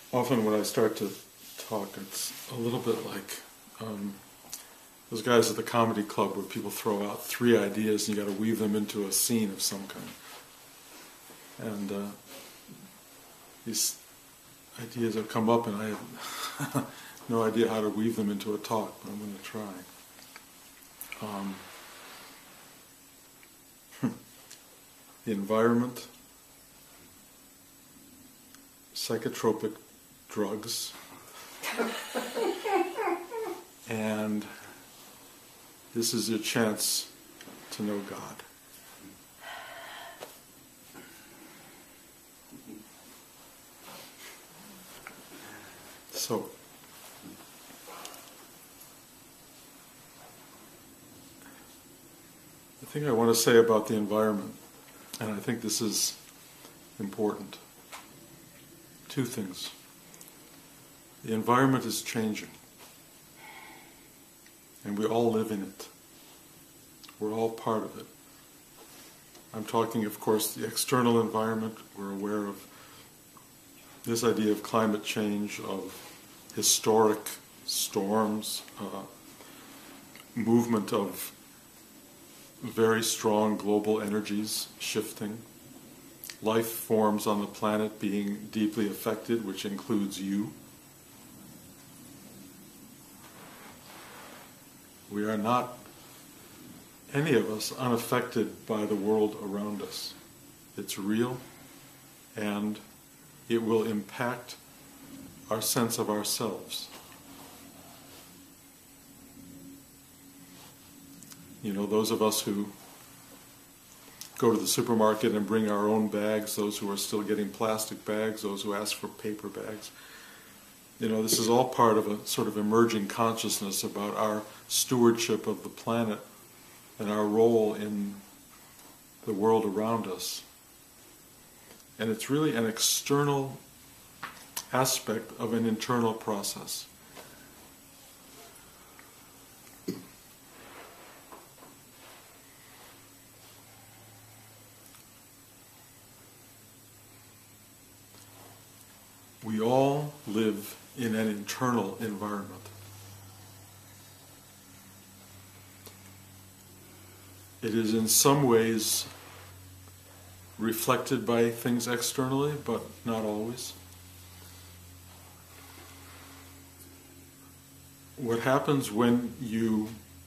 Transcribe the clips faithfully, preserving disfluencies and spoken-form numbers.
often when I start to talk, it's a little bit like um, those guys at the comedy club where people throw out three ideas and you got to weave them into a scene of some kind. And uh, these ideas have come up and I have no idea how to weave them into a talk, but I'm going to try. Um, the environment, psychotropic drugs, and this is your chance to know God. So, the thing I want to say about the environment, and I think this is important, two things. The environment is changing, and we all live in it. We're all part of it. I'm talking, of course, the external environment. We're aware of this idea of climate change, of historic storms, uh, movement of very strong global energies shifting, life forms on the planet being deeply affected, which includes you. We are not, any of us, unaffected by the world around us. It's real, and it will impact our sense of ourselves. You know, those of us who go to the supermarket and bring our own bags, those who are still getting plastic bags, those who ask for paper bags, you know, this is all part of a sort of emerging consciousness about our stewardship of the planet and our role in the world around us. And it's really an external aspect of an internal process. We all live in an internal environment. It is in some ways reflected by things externally, but not always. What happens when you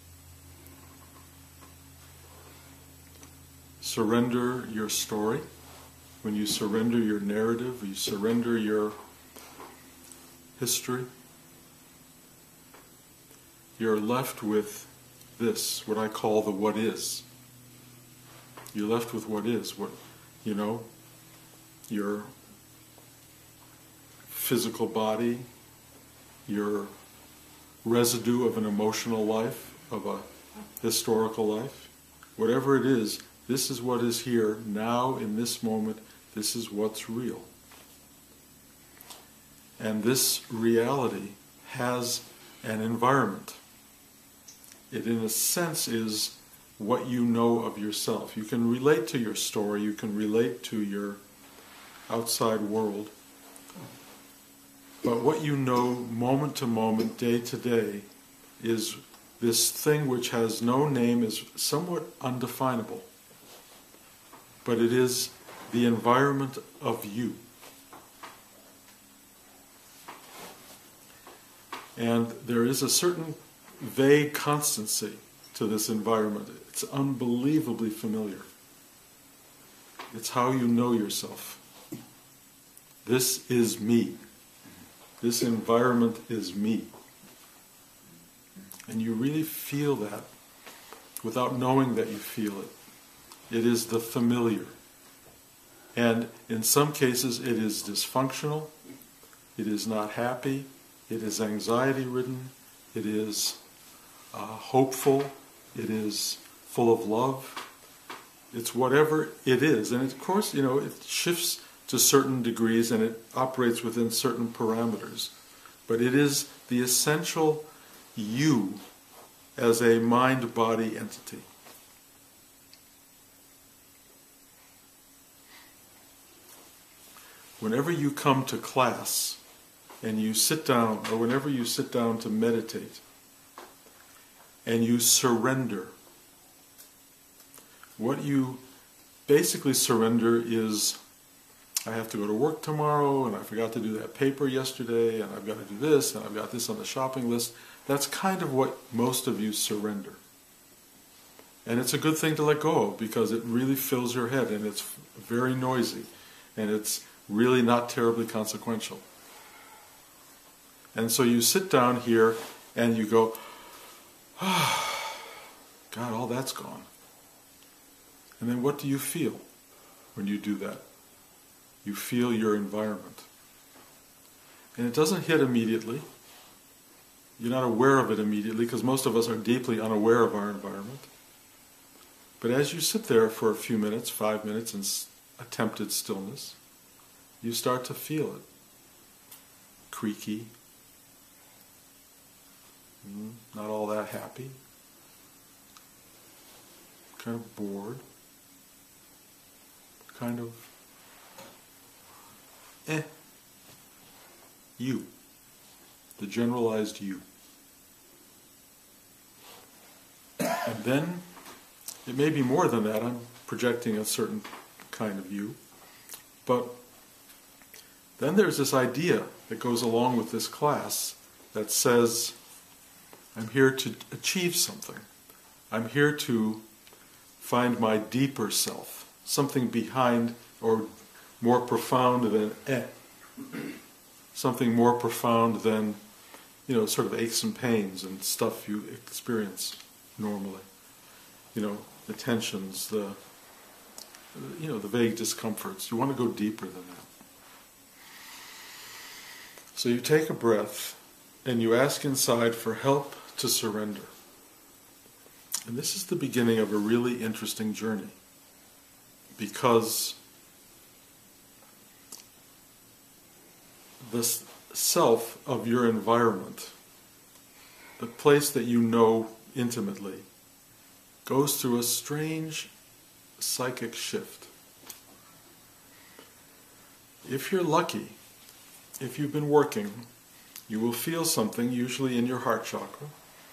surrender your story, when you surrender your narrative, you surrender your history, you're left with this, what I call the what is. You're left with what is, what, you know, your physical body, your residue of an emotional life, of a historical life. Whatever it is, this is what is here now in this moment, this is what's real. And this reality has an environment. It, in a sense, is what you know of yourself. You can relate to your story, you can relate to your outside world, but what you know moment to moment, day to day, is this thing which has no name, is somewhat undefinable, but it is the environment of you. And there is a certain vague constancy to this environment. It's unbelievably familiar. It's how you know yourself. This is me. This environment is me. And you really feel that without knowing that you feel it. It is the familiar. And in some cases it is dysfunctional, it is not happy, it is anxiety-ridden, it is uh, hopeful, it is full of love. It's whatever it is. And of course, you know, it shifts to certain degrees and it operates within certain parameters. But it is the essential you as a mind-body entity. Whenever you come to class, and you sit down, or whenever you sit down to meditate, and you surrender, what you basically surrender is, I have to go to work tomorrow, and I forgot to do that paper yesterday, and I've got to do this, and I've got this on the shopping list. That's kind of what most of you surrender. And it's a good thing to let go of, because it really fills your head, and it's very noisy, and it's really not terribly consequential. And so you sit down here, and you go, ah, God, all that's gone. And then what do you feel when you do that? You feel your environment. And it doesn't hit immediately. You're not aware of it immediately, because most of us are deeply unaware of our environment. But as you sit there for a few minutes, five minutes in attempted stillness, you start to feel it. Creaky. Not all that happy. Kind of bored. Kind of eh. You. The generalized you. And then, it may be more than that. I'm projecting a certain kind of you. But then there's this idea that goes along with this class that says, I'm here to achieve something. I'm here to find my deeper self, something behind or more profound than eh, something more profound than, you know, sort of aches and pains and stuff you experience normally. You know, the tensions, the, you know, the vague discomforts. You want to go deeper than that. So you take a breath and you ask inside for help to surrender. And this is the beginning of a really interesting journey, because the self of your environment, the place that you know intimately, goes through a strange psychic shift. If you're lucky, if you've been working, you will feel something, usually in your heart chakra,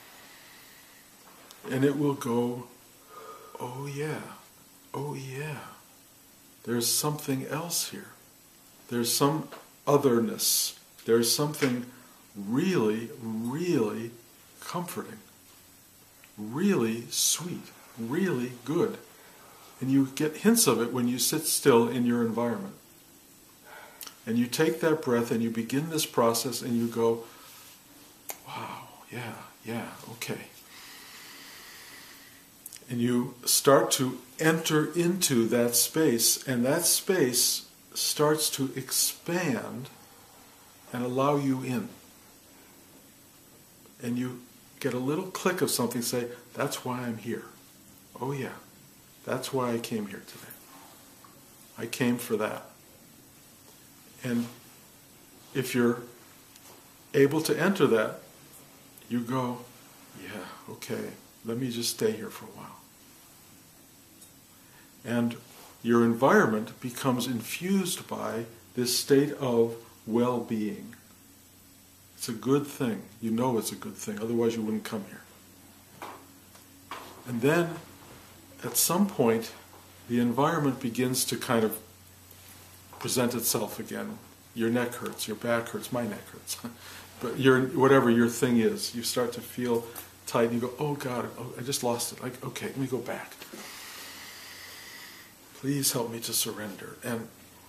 and it will go, oh yeah, oh yeah, there's something else here. There's some otherness. There's something really, really comforting, really sweet, really good. And you get hints of it when you sit still in your environment. And you take that breath and you begin this process and you go, wow, yeah, yeah, okay. And you start to enter into that space, and that space starts to expand and allow you in. And you get a little click of something, say, that's why I'm here. Oh yeah, that's why I came here today. I came for that. And if you're able to enter that, you go, yeah, okay, let me just stay here for a while. And your environment becomes infused by this state of well-being. It's a good thing. You know it's a good thing, otherwise you wouldn't come here. And then, at some point, the environment begins to kind of present itself again. Your neck hurts, your back hurts, my neck hurts. But your whatever your thing is, you start to feel tight, and you go, oh God, oh, I just lost it. Like, okay, let me go back. Please help me to surrender. And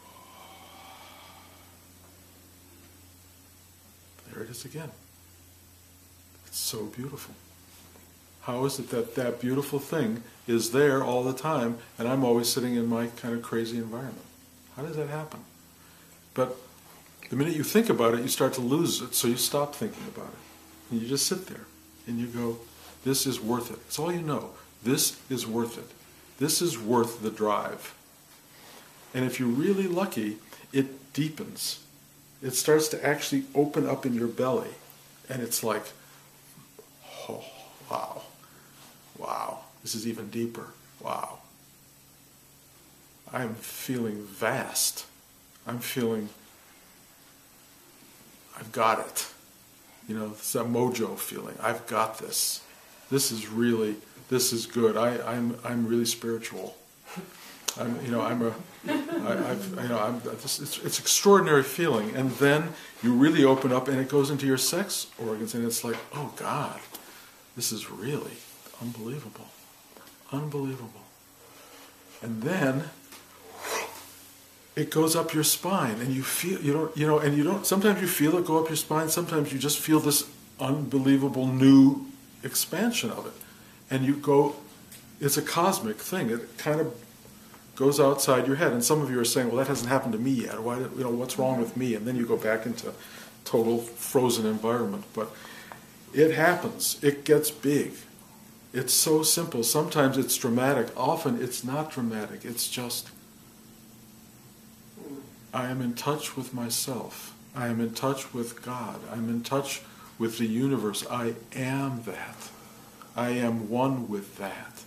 there it is again. It's so beautiful. How is it that that beautiful thing is there all the time, and I'm always sitting in my kind of crazy environment? How does that happen? But the minute you think about it, you start to lose it, so you stop thinking about it. And you just sit there, and you go, this is worth it. It's all you know. This is worth it. This is worth the drive. And if you're really lucky, it deepens. It starts to actually open up in your belly. And it's like, oh, wow. Wow. This is even deeper. Wow. I'm feeling vast. I'm feeling, I've got it. You know, it's that mojo feeling. I've got this. This is really, this is good. I, I'm, I'm really spiritual. I'm, you know, I'm a, I, I've, you know, I'm. It's, it's, it's extraordinary feeling, and then you really open up, and it goes into your sex organs, and it's like, oh God, this is really unbelievable, unbelievable. And then it goes up your spine, and you feel, you don't, you know, and you don't. Sometimes you feel it go up your spine. Sometimes you just feel this unbelievable new expansion of it, and you go. It's a cosmic thing. It kind of goes outside your head, and some of you are saying, "Well, that hasn't happened to me yet. Why? You know, what's wrong with me?" And then you go back into total frozen environment. But it happens. It gets big. It's so simple. Sometimes it's dramatic. Often it's not dramatic. It's just, I am in touch with myself. I am in touch with God. I'm in touch with the universe. I am that. I am one with that.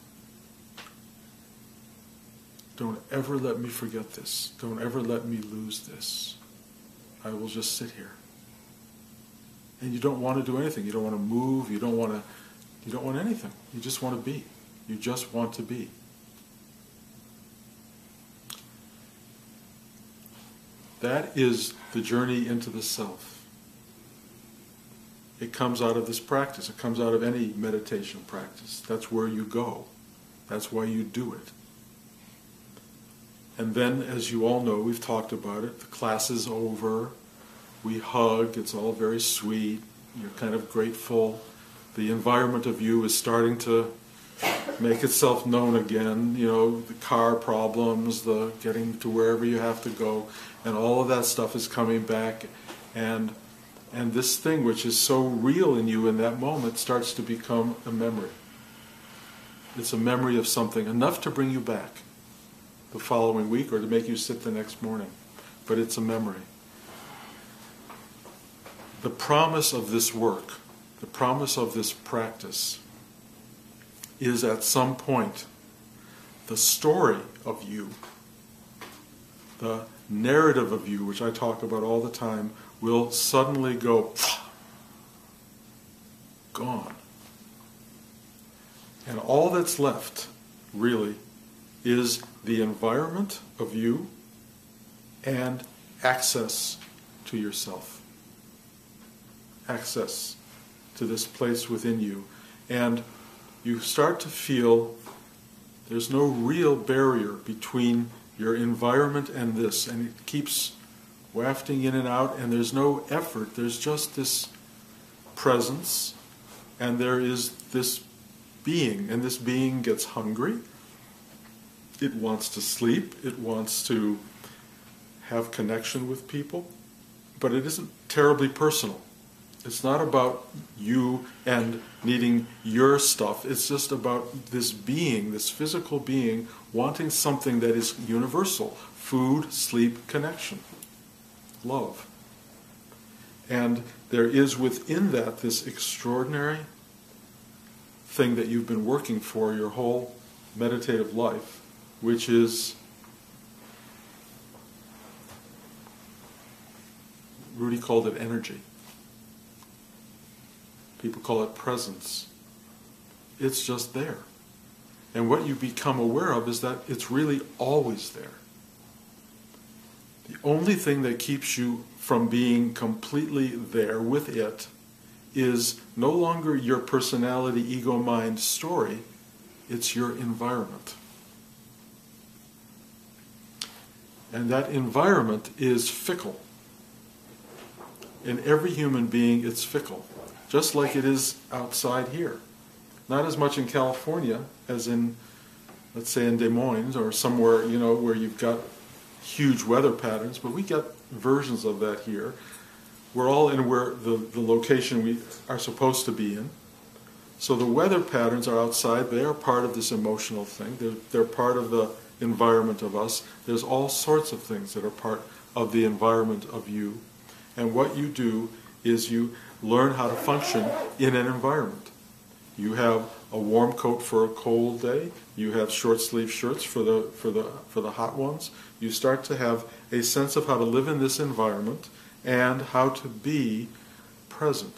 Don't ever let me forget this. Don't ever let me lose this. I will just sit here. And you don't want to do anything. You don't want to move. You don't want to, you don't want anything. You just want to be. You just want to be. That is the journey into the self. It comes out of this practice. It comes out of any meditation practice. That's where you go. That's why you do it. And then, as you all know, we've talked about it, the class is over, we hug, it's all very sweet, you're kind of grateful, the environment of you is starting to make itself known again, you know, the car problems, the getting to wherever you have to go, and all of that stuff is coming back, and and this thing which is so real in you in that moment starts to become a memory. It's a memory of something, enough to bring you back the following week or to make you sit the next morning. But it's a memory. The promise of this work, the promise of this practice, is at some point the story of you, the narrative of you, which I talk about all the time, will suddenly go gone. And all that's left, really, is the environment of you and access to yourself. Access to this place within you. And you start to feel there's no real barrier between your environment and this, and it keeps wafting in and out, and there's no effort. There's just this presence, and there is this being, and this being gets hungry. It wants to sleep. It wants to have connection with people. But it isn't terribly personal. It's not about you and needing your stuff. It's just about this being, this physical being, wanting something that is universal. Food, sleep, connection, love. And there is within that this extraordinary thing that you've been working for your whole meditative life, which is, Rudy called it energy. People call it presence. It's just there. And what you become aware of is that it's really always there. The only thing that keeps you from being completely there with it is no longer your personality, ego, mind story. It's your environment. And that environment is fickle. In every human being, it's fickle. Just like it is outside here. Not as much in California as in, let's say, in Des Moines or somewhere, you know, where you've got huge weather patterns, but we get versions of that here. We're all in where the, the location we are supposed to be in. So the weather patterns are outside. They are part of this emotional thing. They're, they're part of the environment of us. There's all sorts of things that are part of the environment of you. And what you do is you learn how to function in an environment. You have a warm coat for a cold day. You have short sleeve shirts for the for the for the hot ones. You start to have a sense of how to live in this environment, and how to be present.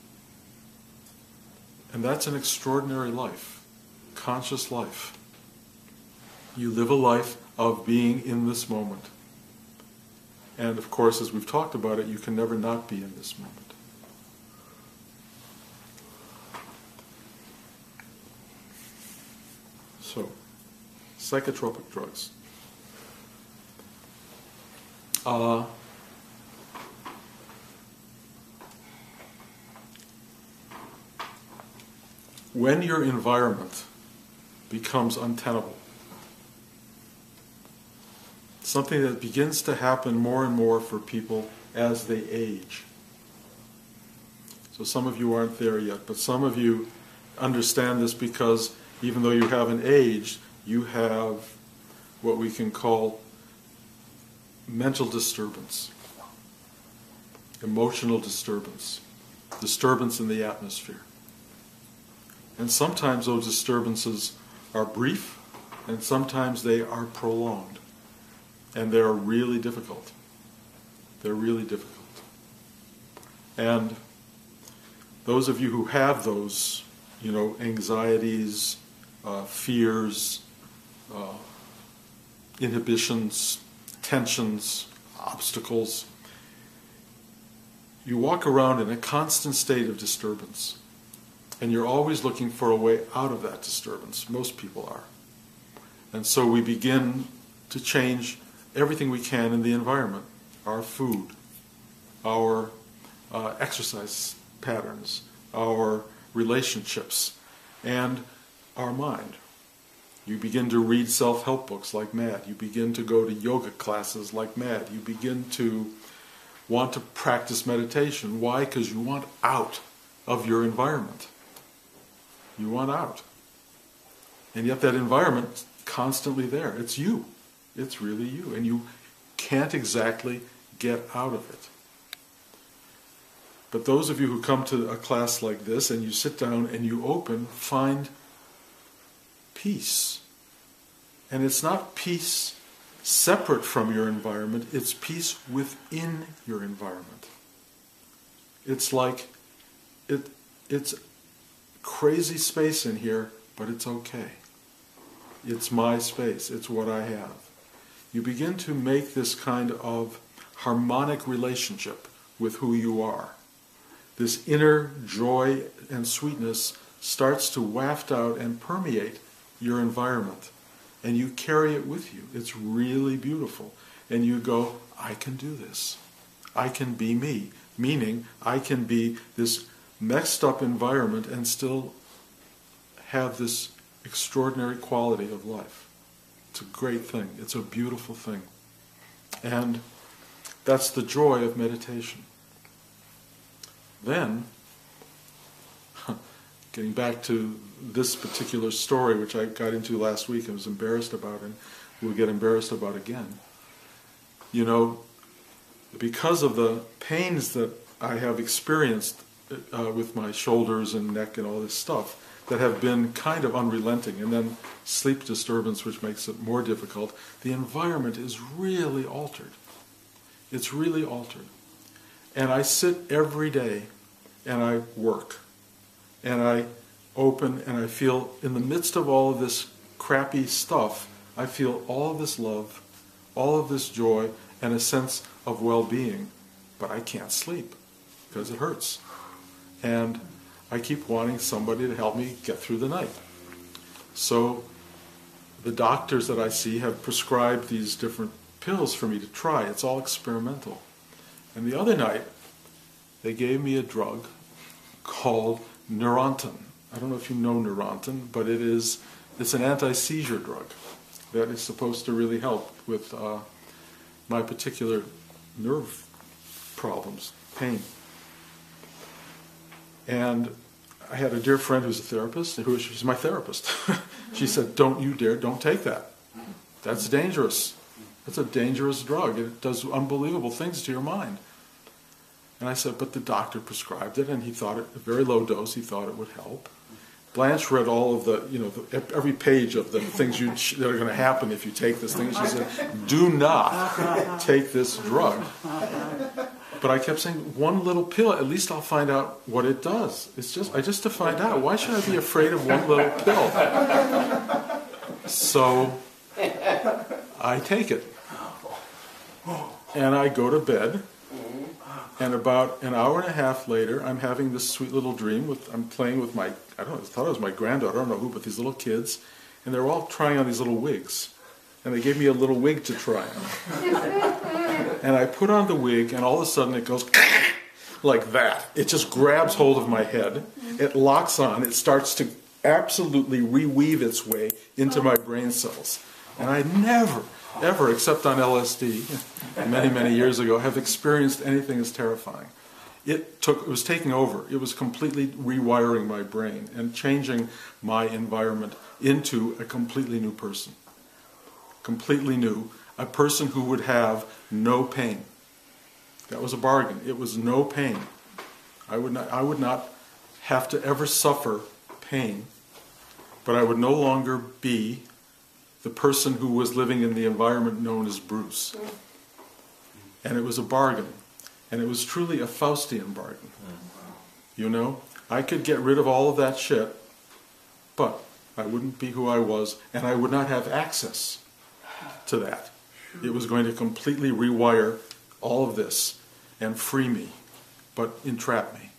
And that's an extraordinary life, conscious life. You live a life of being in this moment. And of course, as we've talked about it, you can never not be in this moment. So, psychotropic drugs. Uh, when your environment becomes untenable, something that begins to happen more and more for people as they age. So some of you aren't there yet, but some of you understand this because even though you haven't aged, you have what we can call mental disturbance, emotional disturbance, disturbance in the atmosphere. And sometimes those disturbances are brief, and sometimes they are prolonged. And they're really difficult. They're really difficult. And those of you who have those, you know, anxieties, uh, fears, uh, inhibitions, tensions, obstacles, you walk around in a constant state of disturbance. And you're always looking for a way out of that disturbance. Most people are. And so we begin to change everything we can in the environment. Our food, our uh, exercise patterns, our relationships, and our mind. You begin to read self-help books like mad. You begin to go to yoga classes like mad. You begin to want to practice meditation. Why? Because you want out of your environment. You want out. And yet that environment's constantly there. It's you. It's really you. And you can't exactly get out of it. But those of you who come to a class like this and you sit down and you open, find peace. And it's not peace separate from your environment, it's peace within your environment. It's like, it, it's crazy space in here, but it's okay. It's my space, it's what I have. You begin to make this kind of harmonic relationship with who you are. This inner joy and sweetness starts to waft out and permeate your environment. And you carry it with you. It's really beautiful. And you go, I can do this. I can be me. Meaning, I can be this messed up environment and still have this extraordinary quality of life. It's a great thing. It's a beautiful thing. And that's the joy of meditation. Then, getting back to this particular story, which I got into last week and was embarrassed about, and will get embarrassed about again. You know, because of the pains that I have experienced uh, with my shoulders and neck and all this stuff, that have been kind of unrelenting, and then sleep disturbance, which makes it more difficult, the environment is really altered. It's really altered. And I sit every day and I work. And I open and I feel, in the midst of all of this crappy stuff, I feel all of this love, all of this joy, and a sense of well-being. But I can't sleep because it hurts. And I keep wanting somebody to help me get through the night. So the doctors that I see have prescribed these different pills for me to try. It's all experimental. And the other night, they gave me a drug called Neurontin. I don't know if you know Neurontin, but it is, it's an anti-seizure drug that is supposed to really help with uh, my particular nerve problems, pain. And I had a dear friend who's a therapist, who she's my therapist. She said, don't you dare, don't take that. That's dangerous. That's a dangerous drug. It does unbelievable things to your mind. And I said, but the doctor prescribed it, and he thought it, a very low dose, he thought it would help. Blanche read all of the, you know, the, every page of the things you, that are going to happen if you take this thing. She said, do not take this drug. but I kept saying, one little pill, at least I'll find out what it does. It's just, I just to find out. Why should I be afraid of one little pill? So I take it. And I go to bed. And about an hour and a half later, I'm having this sweet little dream. With I'm playing with my, I don't know, I thought it was my granddaughter, I don't know who, but these little kids. And they're all trying on these little wigs. And they gave me a little wig to try on. And I put on the wig, and all of a sudden it goes like that. It just grabs hold of my head. It locks on. It starts to absolutely reweave its way into my brain cells. And I never, ever, except on L S D, many, many years ago, have experienced anything as terrifying. It took, it was taking over. It was completely rewiring my brain and changing my environment into a completely new person. Completely new. A person who would have no pain. That was a bargain. It was no pain. I would not, I would not have to ever suffer pain, but I would no longer be the person who was living in the environment known as Bruce. And it was a bargain. And it was truly a Faustian bargain. You know? I could get rid of all of that shit, but I wouldn't be who I was, and I would not have access to that. It was going to completely rewire all of this and free me, but entrap me.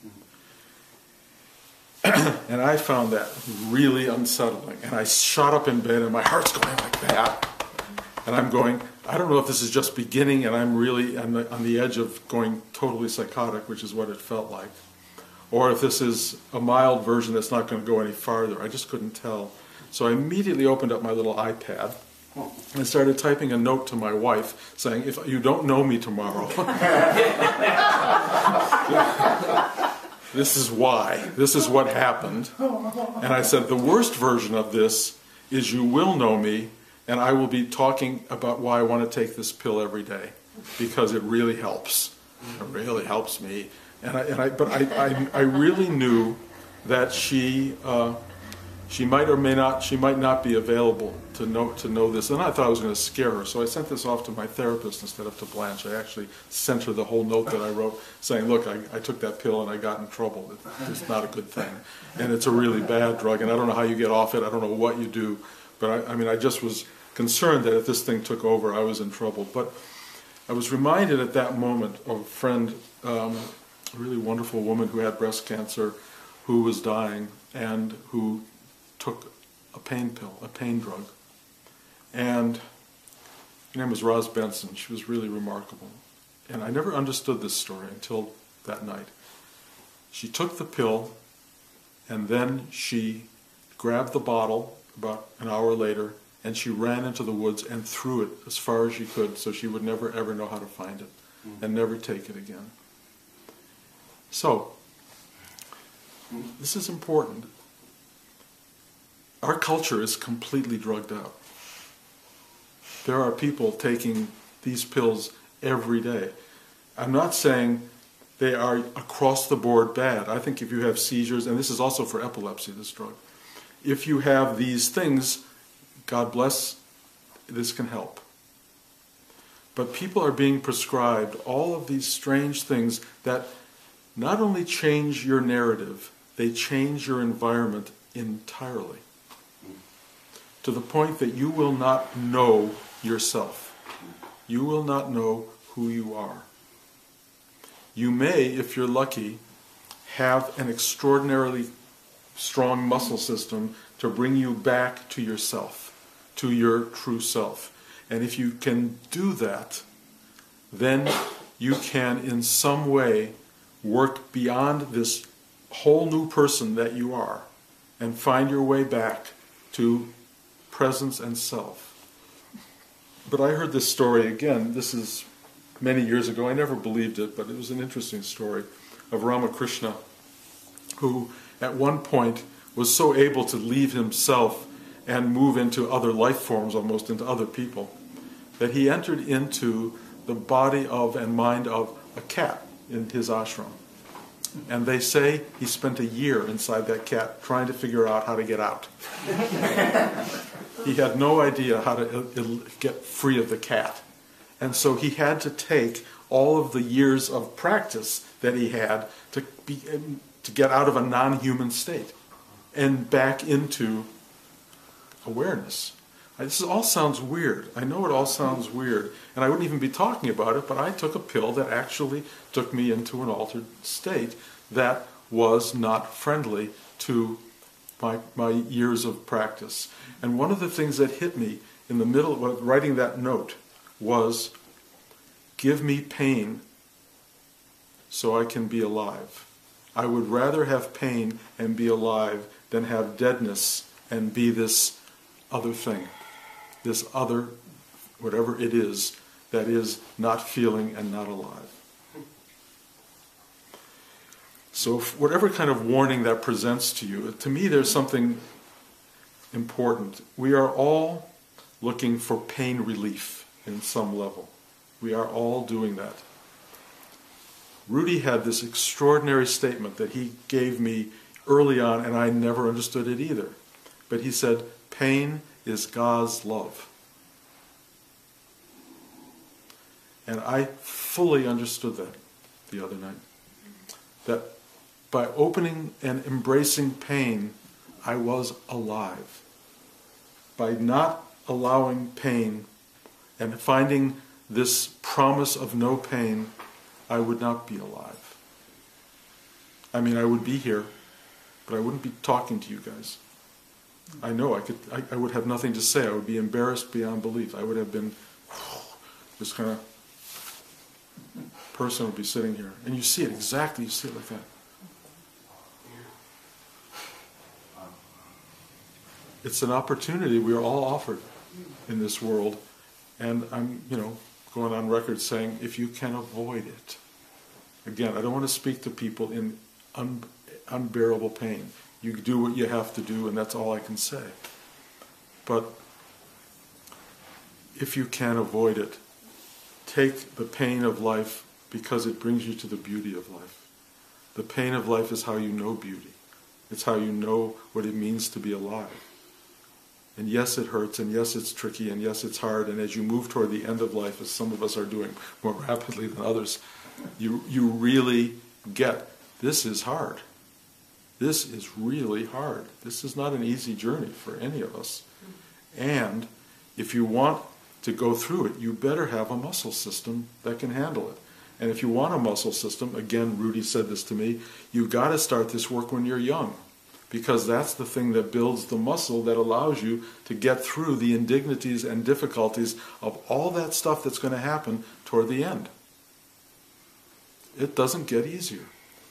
And I found that really unsettling. And I shot up in bed, and my heart's going like that. And I'm going, I don't know if this is just beginning, and I'm really on the, on the edge of going totally psychotic, which is what it felt like. Or if this is a mild version that's not going to go any farther. I just couldn't tell. So I immediately opened up my little iPad and started typing a note to my wife saying, if you don't know me tomorrow, this is why. This is what happened. And I said, the worst version of this is you will know me, and I will be talking about why I want to take this pill every day, because it really helps. It really helps me. And I, and I, but I, I, I really knew that she, uh, she might or may not, she might not be available to know to know this. And I thought I was going to scare her, so I sent this off to my therapist instead of to Blanche. I actually sent her the whole note that I wrote, saying, "Look, I, I took that pill and I got in trouble. It, it's not a good thing, and it's a really bad drug. And I don't know how you get off it. I don't know what you do, but I, I mean, I just was concerned that if this thing took over, I was in trouble." But I was reminded at that moment of a friend. Um, a really wonderful woman who had breast cancer, who was dying, and who took a pain pill, a pain drug. And her name was Roz Benson. She was really remarkable. And I never understood this story until that night. She took the pill, and then she grabbed the bottle about an hour later, and she ran into the woods and threw it as far as she could, so she would never ever know how to find it, and never take it again. So, this is important. Our culture is completely drugged out. There are people taking these pills every day. I'm not saying they are across the board bad. I think if you have seizures, and this is also for epilepsy, this drug, if you have these things, God bless, this can help. But people are being prescribed all of these strange things that not only change your narrative, they change your environment entirely. To the point that you will not know yourself. You will not know who you are. You may, if you're lucky, have an extraordinarily strong muscle system to bring you back to yourself, to your true self. And if you can do that, then you can in some way work beyond this whole new person that you are and find your way back to presence and self. But I heard this story again, this is many years ago, I never believed it, but it was an interesting story of Ramakrishna, who at one point was so able to leave himself and move into other life forms, almost into other people, that he entered into the body of and mind of a cat in his ashram. And they say he spent a year inside that cat trying to figure out how to get out. He had no idea how to get free of the cat. And so he had to take all of the years of practice that he had to be to get out of a non-human state and back into awareness. This all sounds weird. I know it all sounds weird, and I wouldn't even be talking about it, but I took a pill that actually took me into an altered state that was not friendly to my, my years of practice. And one of the things that hit me in the middle of writing that note was, give me pain so I can be alive. I would rather have pain and be alive than have deadness and be this other thing, this other, whatever it is, that is not feeling and not alive. So whatever kind of warning that presents to you, to me there's something important. We are all looking for pain relief in some level. We are all doing that. Rudy had this extraordinary statement that he gave me early on, and I never understood it either. But he said, pain is God's love. And I fully understood that the other night. That by opening and embracing pain, I was alive. By not allowing pain and finding this promise of no pain, I would not be alive. I mean, I would be here, but I wouldn't be talking to you guys. I know I could. I, I would have nothing to say. I would be embarrassed beyond belief. I would have been this kind of person would be sitting here, and you see it exactly. You see it like that. It's an opportunity we are all offered in this world, and I'm, you know, going on record saying, if you can avoid it. Again, I don't want to speak to people in un, unbearable pain. You do what you have to do, and that's all I can say. But if you can avoid it, take the pain of life because it brings you to the beauty of life. The pain of life is how you know beauty. It's how you know what it means to be alive. And yes, it hurts, and yes, it's tricky, and yes, it's hard, and as you move toward the end of life, as some of us are doing more rapidly than others, you you really get, this is hard. This is really hard. This is not an easy journey for any of us. And if you want to go through it, you better have a muscle system that can handle it. And if you want a muscle system, again, Rudy said this to me, you've got to start this work when you're young. Because that's the thing that builds the muscle that allows you to get through the indignities and difficulties of all that stuff that's going to happen toward the end. It doesn't get easier.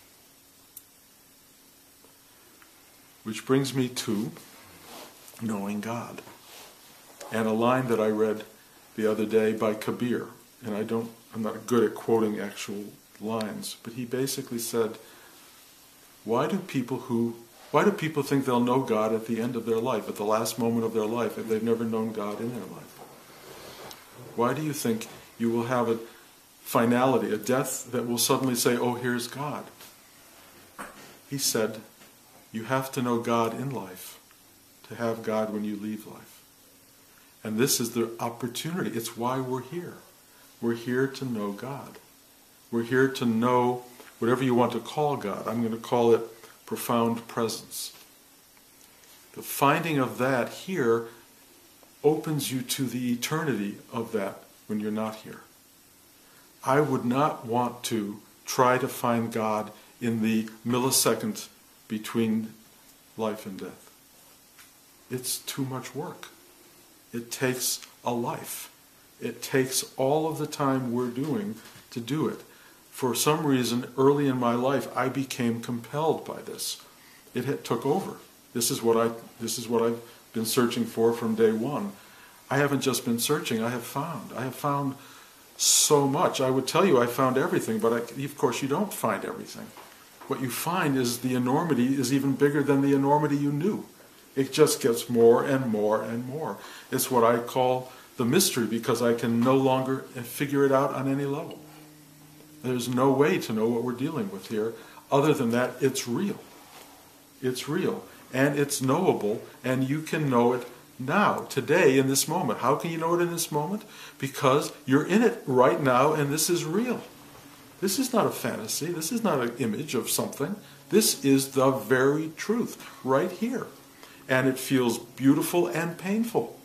Which brings me to knowing God. And a line that I read the other day by Kabir, and I don't, I'm not good at quoting actual lines, but he basically said, why do people who Why do people think they'll know God at the end of their life, at the last moment of their life, if they've never known God in their life? Why do you think you will have a finality, a death that will suddenly say, oh, here's God? He said, you have to know God in life to have God when you leave life. And this is the opportunity. It's why we're here. We're here to know God. We're here to know whatever you want to call God. I'm going to call it profound presence. The finding of that here opens you to the eternity of that when you're not here. I would not want to try to find God in the millisecond between life and death. It's too much work. It takes a life. It takes all of the time we're doing to do it. For some reason, early in my life, I became compelled by this. It had, took over. This is what I. This is what I've been searching for from day one. I haven't just been searching. I have found. I have found so much. I would tell you I found everything, but I, of course you don't find everything. What you find is the enormity is even bigger than the enormity you knew. It just gets more and more and more. It's what I call the mystery, because I can no longer figure it out on any level. There's no way to know what we're dealing with here other than that it's real. It's real. And it's knowable, and you can know it now, today, in this moment. How can you know it in this moment? Because you're in it right now, and this is real. This is not a fantasy. This is not an image of something. This is the very truth right here. And it feels beautiful and painful.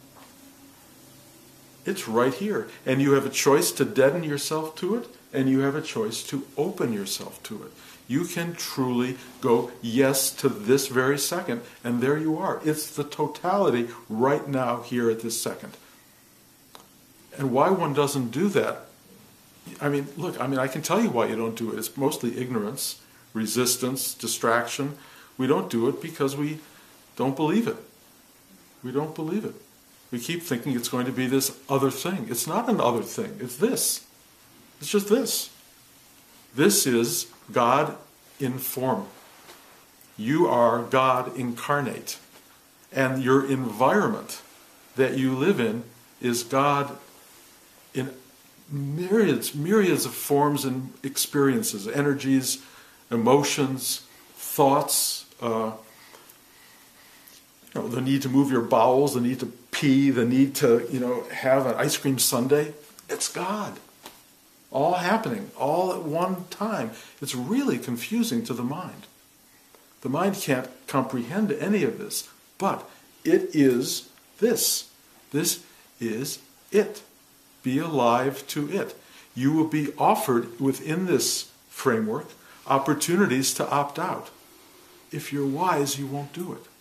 It's right here. And you have a choice to deaden yourself to it, and you have a choice to open yourself to it. You can truly go yes to this very second, and there you are. It's the totality right now, here at this second. And why one doesn't do that, I mean, look, I mean, I can tell you why you don't do it. It's mostly ignorance, resistance, distraction. We don't do it because we don't believe it. We don't believe it. We keep thinking it's going to be this other thing. It's not an other thing. It's this. It's just this. This is God in form. You are God incarnate. And your environment that you live in is God in myriads, myriads of forms and experiences, energies, emotions, thoughts, uh, you know, the need to move your bowels, the need to pee, the need to, you know, have an ice cream sundae. It's God. All happening, all at one time. It's really confusing to the mind. The mind can't comprehend any of this, but it is this. This is it. Be alive to it. You will be offered within this framework opportunities to opt out. If you're wise, you won't do it.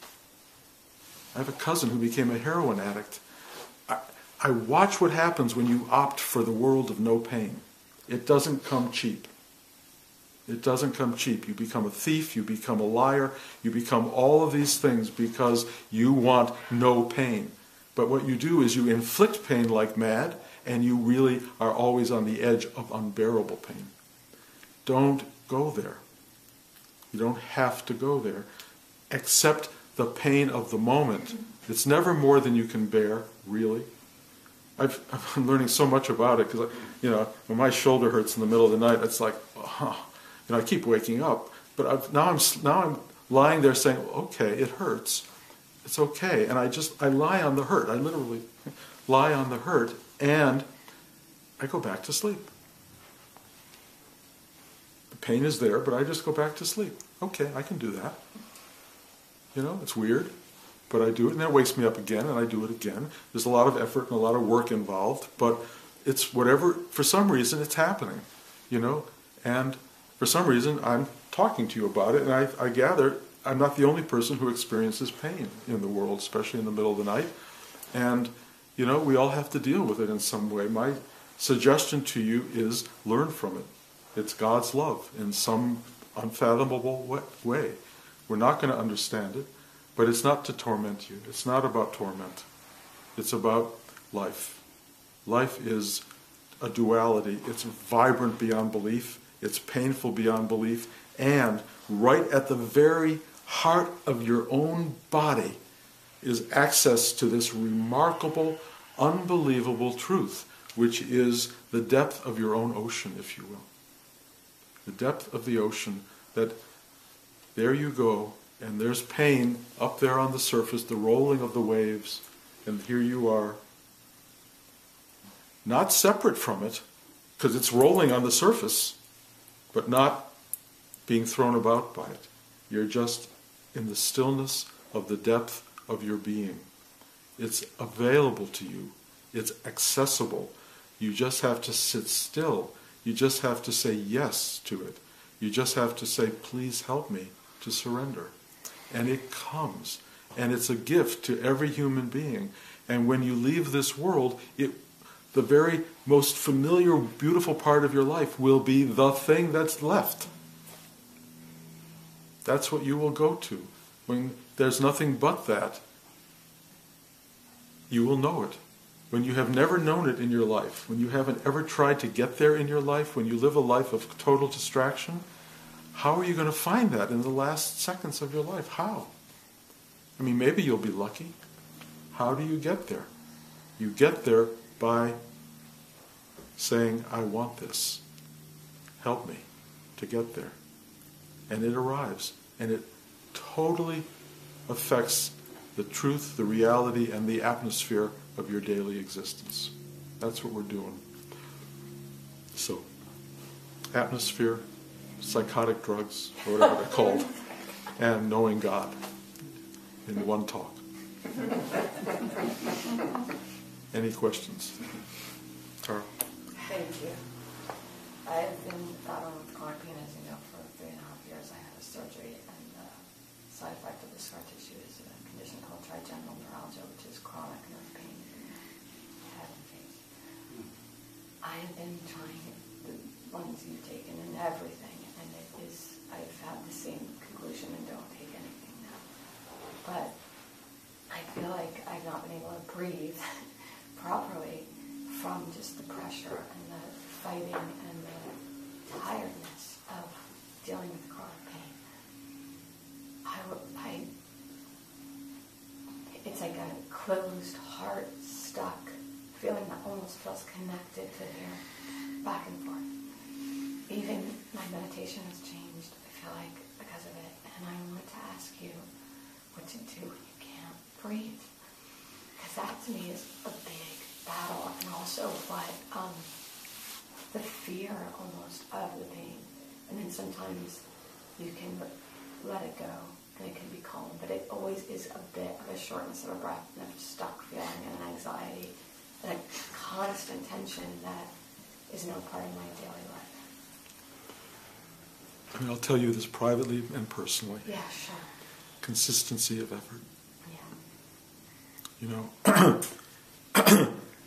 I have a cousin who became a heroin addict. I, I watch what happens when you opt for the world of no pain. It doesn't come cheap. It doesn't come cheap. You become a thief, you become a liar, you become all of these things because you want no pain. But what you do is you inflict pain like mad, and you really are always on the edge of unbearable pain. Don't go there. You don't have to go there. Accept the pain of the moment. It's never more than you can bear, really. I've, I've been learning so much about it because, you know, when my shoulder hurts in the middle of the night, it's like, oh, you know, I keep waking up. But I've, now I'm now I'm lying there saying, okay, it hurts. It's okay. And I just, I lie on the hurt. I literally lie on the hurt, and I go back to sleep. The pain is there, but I just go back to sleep. Okay, I can do that. You know, it's weird, but I do it, and then it wakes me up again, and I do it again. There's a lot of effort and a lot of work involved, but it's whatever, for some reason, it's happening, you know, and for some reason, I'm talking to you about it, and I, I gather I'm not the only person who experiences pain in the world, especially in the middle of the night, and, you know, we all have to deal with it in some way. My suggestion to you is learn from it. It's God's love in some unfathomable way. We're not going to understand it, but it's not to torment you. It's not about torment. It's about life. Life is a duality. It's vibrant beyond belief. It's painful beyond belief. And right at the very heart of your own body is access to this remarkable, unbelievable truth, which is the depth of your own ocean, if you will. The depth of the ocean, that there you go, and there's pain up there on the surface, the rolling of the waves, and here you are, not separate from it, because it's rolling on the surface, but not being thrown about by it. You're just in the stillness of the depth of your being. It's available to you. It's accessible. You just have to sit still. You just have to say yes to it. You just have to say, please help me to surrender. And it comes. And it's a gift to every human being. And when you leave this world, it, the very most familiar, beautiful part of your life will be the thing that's left. That's what you will go to. When there's nothing but that, you will know it. When you have never known it in your life, when you haven't ever tried to get there in your life, when you live a life of total distraction, how are you going to find that in the last seconds of your life? How? I mean, maybe you'll be lucky. How do you get there? You get there by saying, I want this. Help me to get there. And it arrives. And it totally affects the truth, the reality, and the atmosphere of your daily existence. That's what we're doing. So, atmosphere, psychotic drugs, or whatever they're called, and knowing God in one talk. Any questions? Carl? Thank you. I've been battling with chronic pain, as you know, for three and a half years. I had a surgery, and the side effect of the scar tissue is a condition called trigeminal neuralgia, which is chronic nerve pain in the head and face. I have been trying the ones you've taken and everything, and it is, I've had the same conclusion and don't take anything now. But I feel like I've not been able to breathe properly from just the pressure and the fighting and the tiredness of dealing with chronic pain. I, I, it's like a closed heart, stuck feeling that almost feels connected to here, back and forth. Even my meditation has changed, I feel like, because of it. And I wanted to ask you what to do when you can't breathe. Because that to me is a big battle, and also what um, the fear almost of the pain. And then sometimes you can let it go and it can be calm, but it always is a bit of a shortness of a breath and a stuck feeling and an anxiety and a constant tension that is no part of my daily life. I mean, I'll tell you this privately and personally. Yeah, sure. Consistency of effort. Yeah. You know,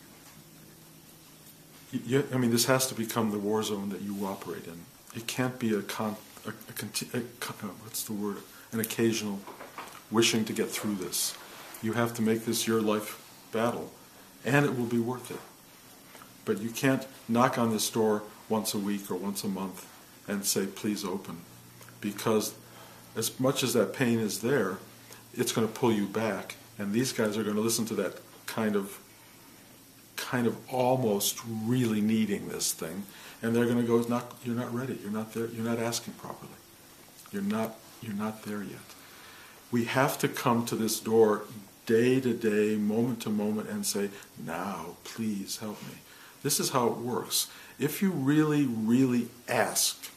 you, I mean, this has to become the war zone that you operate in. It can't be a, con, a, a, conti, a what's the word, an occasional wishing to get through this. You have to make this your life battle, and it will be worth it. But you can't knock on this door once a week or once a month and say, please open. Because as much as that pain is there, it's going to pull you back. And these guys are going to listen to that kind of, kind of almost really needing this thing. And they're going to go, not, you're not ready. You're not there. You're not asking properly. You're not, you're not there yet. We have to come to this door day to day, moment to moment, and say, now, please help me. This is how it works. If you really, really ask,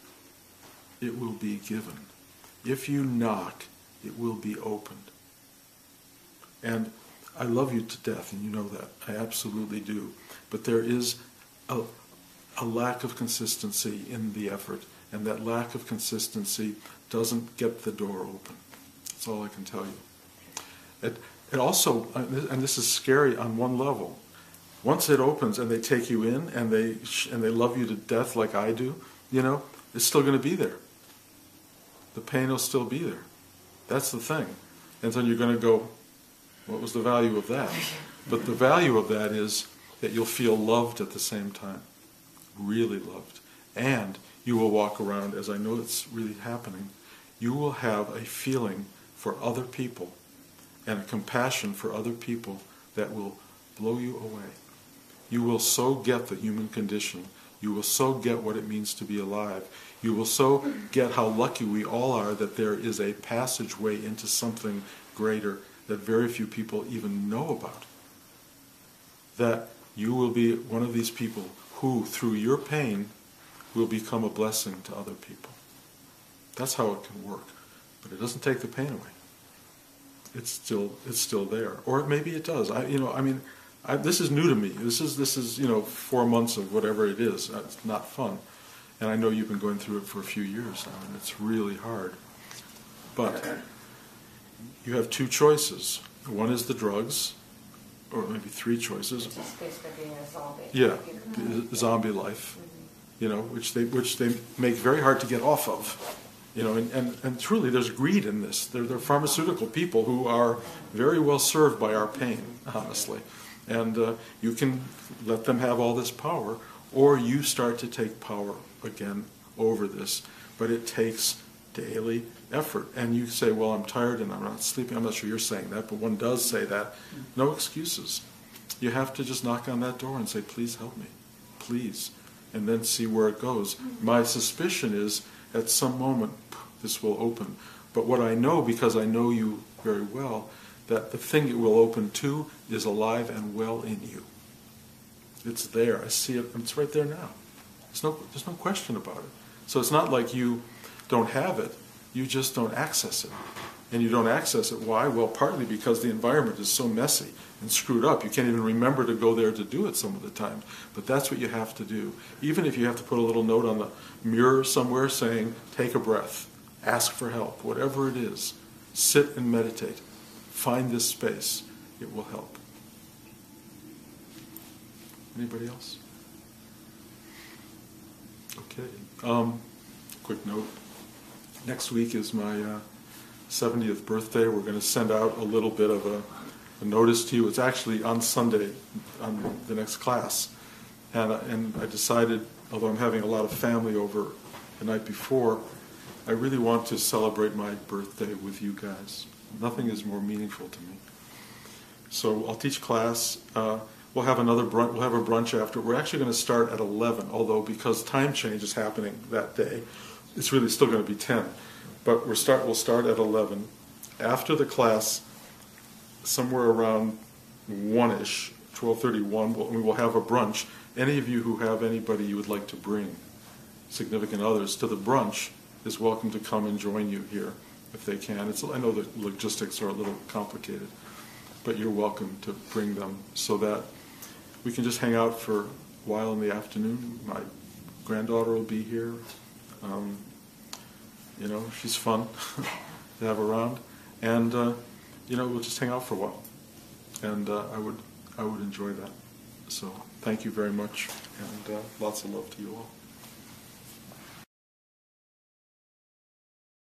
it will be given. If you knock, it will be opened. And I love you to death, and you know that. I absolutely do. But there is a, a lack of consistency in the effort, and that lack of consistency doesn't get the door open. That's all I can tell you. It, it also, and this is scary on one level, once it opens and they take you in and they and they love you to death like I do, you know, it's still going to be there. The pain will still be there. That's the thing. And then you're going to go, what was the value of that? But the value of that is that you'll feel loved at the same time, really loved. And you will walk around, as I know it's really happening, you will have a feeling for other people and a compassion for other people that will blow you away. You will so get the human condition. You will so get what it means to be alive. You will so get how lucky we all are that there is a passageway into something greater that very few people even know about. That you will be one of these people who, through your pain, will become a blessing to other people. That's how it can work. But it doesn't take the pain away. It's still it's still there. Or maybe it does. I you know, I mean, I, this is new to me. This is this is, you know, four months of whatever it is. It's not fun. And I know you've been going through it for a few years now, and it's really hard. But you have two choices. One is the drugs, or maybe three choices. It's just basically being a zombie. Yeah, the zombie life, you know, which they which they make very hard to get off of. You know, and, and, and truly there's greed in this. They're, they're pharmaceutical people who are very well served by our pain, honestly. And uh, you can let them have all this power, or you start to take power again over this. But it takes daily effort. And you say, well, I'm tired and I'm not sleeping. I'm not sure you're saying that, but one does say that. No excuses. You have to just knock on that door and say, please help me. Please. And then see where it goes. My suspicion is at some moment this will open. But what I know, because I know you very well, that the thing it will open to is alive and well in you. It's there. I see it. It's right there now. There's no, there's no question about it. So it's not like you don't have it. You just don't access it. And you don't access it. Why? Well, partly because the environment is so messy and screwed up. You can't even remember to go there to do it some of the time. But that's what you have to do. Even if you have to put a little note on the mirror somewhere saying, take a breath, ask for help, whatever it is, sit and meditate. Find this space. It will help. Anybody else? Okay. Um, quick note. Next week is my uh, seventieth birthday. We're going to send out a little bit of a, a notice to you. It's actually on Sunday, on the next class. And, uh, and I decided, although I'm having a lot of family over the night before, I really want to celebrate my birthday with you guys. Nothing is more meaningful to me. So I'll teach class. Uh, we'll have another brunch. We'll have a brunch after. We're actually going to start at eleven, although because time change is happening that day, it's really still going to be ten. But we're start. We'll start at eleven. After the class, somewhere around one-ish, twelve thirty-one, we will have a brunch. Any of you who have anybody you would like to bring, significant others, to the brunch is welcome to come and join you here if they can. It's, I know the logistics are a little complicated, but you're welcome to bring them so that we can just hang out for a while in the afternoon. My granddaughter will be here. Um, you know, she's fun to have around. And, uh, you know, we'll just hang out for a while. And uh, I would I would enjoy that. So thank you very much, and uh, lots of love to you all.